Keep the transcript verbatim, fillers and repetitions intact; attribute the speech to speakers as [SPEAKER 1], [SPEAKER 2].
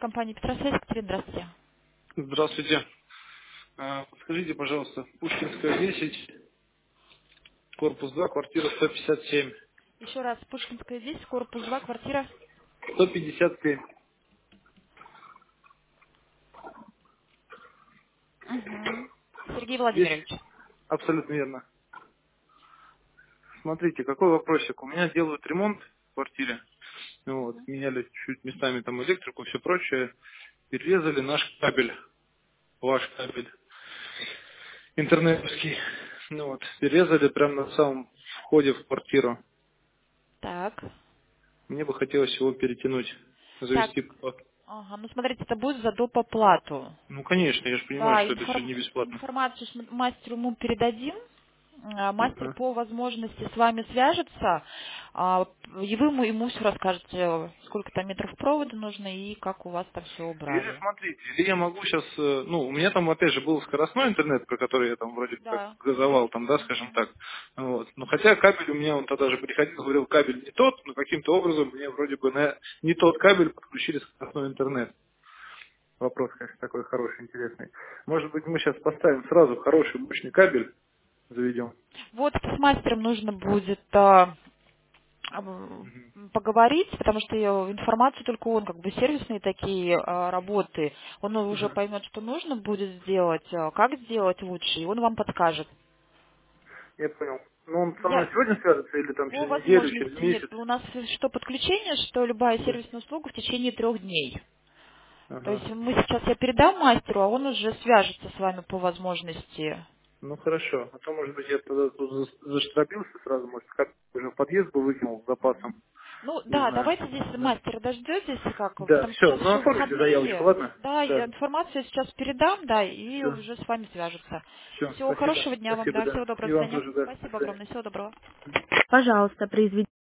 [SPEAKER 1] компания Петросвязь. Екатерина, здравствуйте.
[SPEAKER 2] Здравствуйте. А, Подскажите, пожалуйста, Пушкинская десять, корпус два, квартира сто пятьдесят семь.
[SPEAKER 1] Еще раз, Пушкинская десять, корпус два, квартира.
[SPEAKER 2] сто пятьдесят семь.
[SPEAKER 1] Угу. Сергей
[SPEAKER 2] Здесь
[SPEAKER 1] Владимирович.
[SPEAKER 2] абсолютно верно. Смотрите, какой вопросик. У меня делают ремонт в квартире. Ну Вот, меняли чуть местами там электрику, все прочее. Перерезали наш кабель, ваш кабель, интернетовский. Ну вот, перерезали прямо на самом входе в квартиру.
[SPEAKER 1] Так.
[SPEAKER 2] Мне бы хотелось его перетянуть,
[SPEAKER 1] Так.
[SPEAKER 2] завести. по-
[SPEAKER 1] Ага, ну смотрите, это будет за доп. Оплату.
[SPEAKER 2] Ну, конечно, я же понимаю,
[SPEAKER 1] Да,
[SPEAKER 2] что это все
[SPEAKER 1] информ-
[SPEAKER 2] не бесплатно.
[SPEAKER 1] информацию с м- мастеру мы передадим. А, Мастер
[SPEAKER 2] Ага.
[SPEAKER 1] по возможности с вами свяжется, а, и вы ему, ему все расскажете, сколько там метров провода нужно и как у вас там все
[SPEAKER 2] Или
[SPEAKER 1] убрали.
[SPEAKER 2] смотрите, или я могу сейчас, ну, у меня там опять же был скоростной интернет, про который я там вроде как
[SPEAKER 1] Да.
[SPEAKER 2] газовал, там, да, скажем так. Вот. Но хотя кабель у меня, он тогда же приходил, говорил, кабель не тот, но каким-то образом мне вроде бы на не тот кабель подключили скоростной интернет. Вопрос, конечно, такой хороший, интересный. Может быть, мы сейчас поставим сразу хороший мощный кабель, заведем.
[SPEAKER 1] Вот с мастером нужно будет а, об-
[SPEAKER 2] Мгм.
[SPEAKER 1] поговорить, потому что я информацию только он, как бы сервисные такие а, работы, он уже
[SPEAKER 2] Ага.
[SPEAKER 1] поймет, что нужно будет сделать, а, как сделать лучше, и он вам подскажет.
[SPEAKER 2] Я понял. Ну, он со мной
[SPEAKER 1] Я
[SPEAKER 2] сегодня свяжется или там
[SPEAKER 1] по
[SPEAKER 2] через неделю, через
[SPEAKER 1] возможности нет,
[SPEAKER 2] месяц?
[SPEAKER 1] у нас что подключение, что любая
[SPEAKER 2] Да.
[SPEAKER 1] сервисная услуга в течение трех дней. То
[SPEAKER 2] Ага.
[SPEAKER 1] есть мы сейчас я передам мастеру, а он уже свяжется с вами по возможности.
[SPEAKER 2] Ну хорошо. А то, может быть, я тогда тут за- заштробился сразу, может, как уже в подъезд бы выкинул с запасом.
[SPEAKER 1] Ну
[SPEAKER 2] Не
[SPEAKER 1] да,
[SPEAKER 2] знаю.
[SPEAKER 1] давайте здесь
[SPEAKER 2] Да.
[SPEAKER 1] мастера дождетесь, как,
[SPEAKER 2] Да,
[SPEAKER 1] потому что
[SPEAKER 2] все.
[SPEAKER 1] сейчас
[SPEAKER 2] Ну
[SPEAKER 1] еще
[SPEAKER 2] оформите заявочку,
[SPEAKER 1] выходные.
[SPEAKER 2] ладно?
[SPEAKER 1] Да, я
[SPEAKER 2] Да.
[SPEAKER 1] информацию сейчас передам, да, и
[SPEAKER 2] Все.
[SPEAKER 1] уже с вами свяжутся.
[SPEAKER 2] Все.
[SPEAKER 1] Всего
[SPEAKER 2] Спасибо.
[SPEAKER 1] хорошего дня вам,
[SPEAKER 2] Спасибо,
[SPEAKER 1] да,
[SPEAKER 2] да.
[SPEAKER 1] всего доброго,
[SPEAKER 2] И
[SPEAKER 1] до
[SPEAKER 2] вам
[SPEAKER 1] свидания.
[SPEAKER 2] тоже, да. До
[SPEAKER 1] Спасибо
[SPEAKER 2] свидания.
[SPEAKER 1] огромное, всего доброго.
[SPEAKER 2] Пожалуйста, произведите.